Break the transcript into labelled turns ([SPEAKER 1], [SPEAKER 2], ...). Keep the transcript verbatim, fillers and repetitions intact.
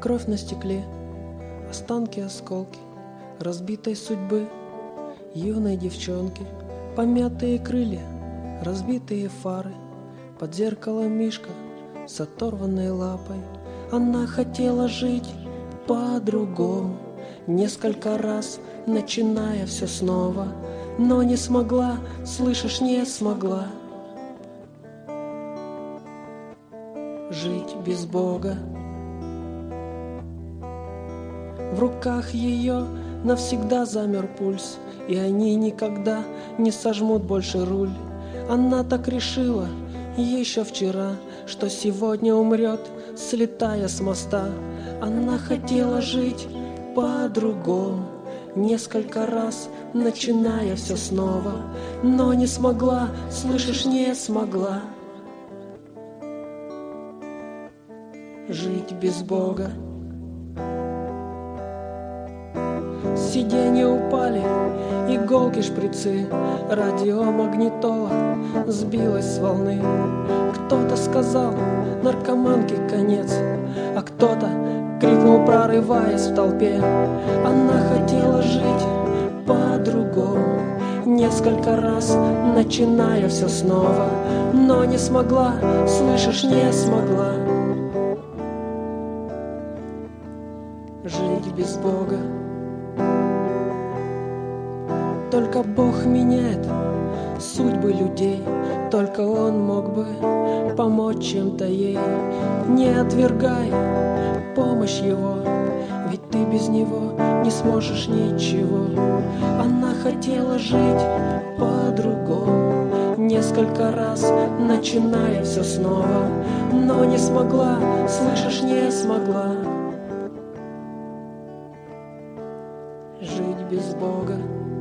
[SPEAKER 1] кровь на стекле, останки, осколки разбитой судьбы юной девчонки, помятые крылья, разбитые фары, под зеркалом мишка с оторванной лапой. Она хотела жить по-другому, несколько раз начиная все снова, но не смогла, слышишь, не смогла жить без Бога. В руках ее навсегда замер пульс, и они никогда не сожмут больше руль. Она так решила еще вчера, что сегодня умрет, слетая с моста. Она хотела жить по-другому, несколько раз начиная все снова, но не смогла, слышишь, не смогла жить без Бога. Сиденья упали, иголки, шприцы, радиомагнитола сбилась с волны. Кто-то сказал, наркоманке конец, а кто-то крикнул, прорываясь в толпе. Она хотела жить по-другому, несколько раз начиная все снова, но не смогла, слышишь, не смогла жить без Бога. Только Бог меняет судьбы людей, только Он мог бы помочь чем-то ей. Не отвергай помощь Его, ведь ты без Него не сможешь ничего. Она хотела жить по-другому, несколько раз начиная все снова, но не смогла, слышишь, не смогла жить без Бога.